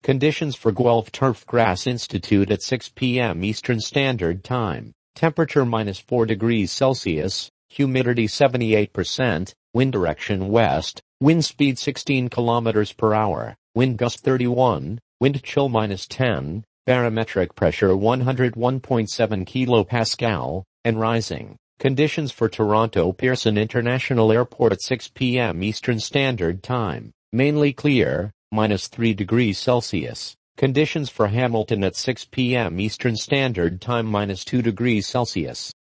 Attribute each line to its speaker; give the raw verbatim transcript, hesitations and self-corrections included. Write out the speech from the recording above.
Speaker 1: Conditions for Guelph Turfgrass Institute at six p m Eastern Standard Time. Temperature minus four degrees Celsius, humidity seventy-eight percent, wind direction west, wind speed sixteen kilometers per hour, wind gust thirty-one, wind chill minus ten, barometric pressure one hundred one point seven kilopascal, and rising. Conditions for Toronto Pearson International Airport at six p m Eastern Standard Time. Mainly clear, minus three degrees Celsius. Conditions for Hamilton at six p m Eastern Standard Time minus two degrees Celsius.